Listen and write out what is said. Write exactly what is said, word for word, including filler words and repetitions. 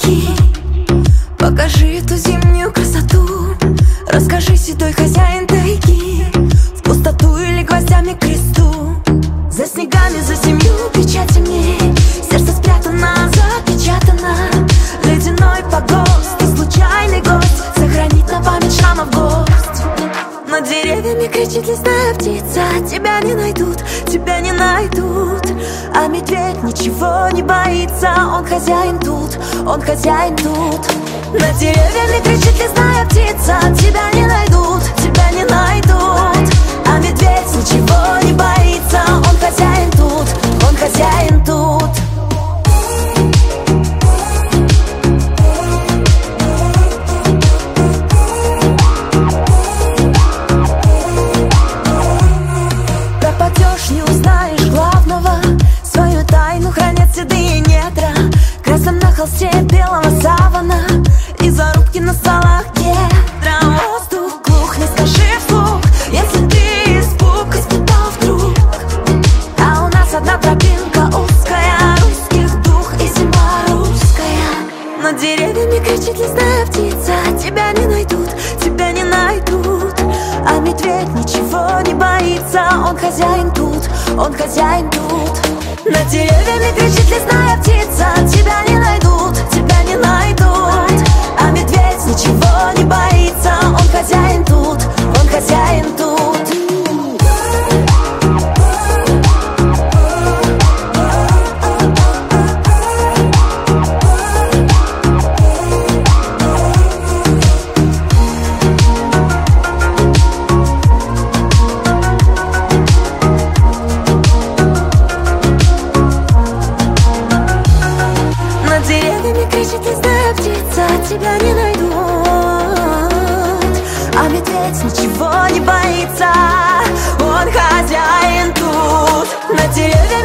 тайги. Покажи эту зимнюю красоту, расскажи, седой хозяин тайги, в пустоту или гвоздями к кресту. За снегами, за семью печатями, сердце спрятано, запечатано. Ледяной погост и случайный гость сохранит на память шрамов гость. Над деревьями кричит лесная птица: тебя не найдут, тебя не найдут. А медведь ничего не боится, он хозяин тут, он хозяин тут. Над деревьями кричит лесная птица: тебя не найдут, тебя не найдут. А медведь ничего не боится, он хозяин тут, он хозяин тут. Пропадешь, не узнаешь главного, свою тайну хранят седые недра. Красным на холсте белого савана и зарубки на столах кедра. Воздух глух, не скажи вслух, если ты испуг испытал вдруг. А у нас одна тропинка узкая, русских дух и зима русская. Над деревьями кричит лесная птица: тебя не найдут, тебя не найдут. А медведь ничего не боится, он хозяин тут, он хозяин тут. Над деревьями кричит лесная птица: тебя не найдут, тебя не найдут. А медведь ничего не боится, он хозяин тут, он хозяин тут. Кричит лесная птица: тебя не найдут. А медведь ничего не боится, он хозяин тут. Над деревьями